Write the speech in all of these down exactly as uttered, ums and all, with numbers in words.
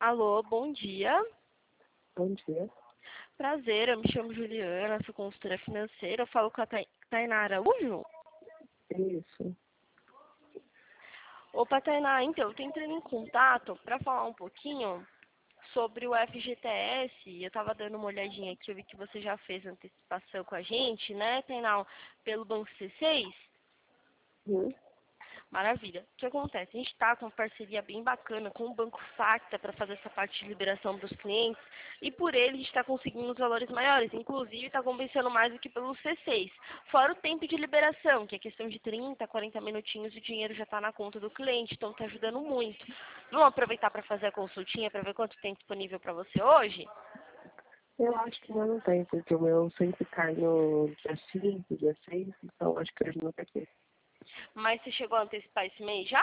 Alô, bom dia. Bom dia. Prazer, eu me chamo Juliana, sou consultora financeira. Eu falo com a Tai- Tainá Araújo. Isso. Opa, Tainá, então, eu tô entrando em contato para falar um pouquinho sobre o F G T S. Eu tava dando uma olhadinha aqui, eu vi que você já fez antecipação com a gente, né, Tainá, pelo Banco C seis. Uhum. Maravilha. O que acontece? A gente está com uma parceria bem bacana com o Banco Facta para fazer essa parte de liberação dos clientes e por ele a gente está conseguindo os valores maiores. Inclusive está compensando mais do que pelo C seis. Fora o tempo de liberação, que é questão de trinta, quarenta minutinhos e o dinheiro já está na conta do cliente, então está ajudando muito. Vamos aproveitar para fazer a consultinha para ver quanto tem disponível para você hoje? Eu acho que ainda não tem, porque o meu sempre cai no dia cinco, dia seis, então acho que hoje não vai ter. Mas você chegou a antecipar esse mês já?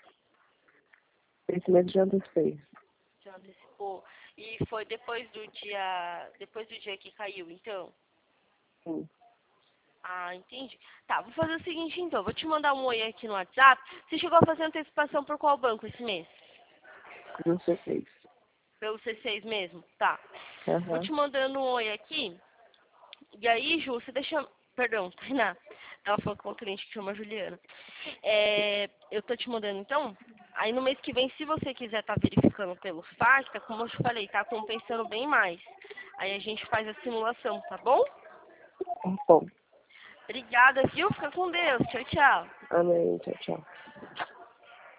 Esse mês já antecipei. Já antecipou. E foi depois do dia, depois do dia que caiu, então? Sim, Ah, entendi. Tá, vou fazer o seguinte então, vou te mandar um oi aqui no WhatsApp. Você chegou a fazer antecipação por qual banco esse mês? não sei fez. Pelo C seis mesmo? Tá. Vou Aham. te mandando um oi aqui. E aí, Ju, você deixa... Perdão, Tainá. Ela falou com uma cliente que chama Juliana. É, eu tô te mandando então. Aí no mês que vem, se você quiser estar verificando pelo Facta, como eu te falei, tá compensando bem mais. Aí a gente faz a simulação, tá bom? Tá bom. Obrigada, viu? Fica com Deus. Tchau, tchau. Amém. Tchau, tchau.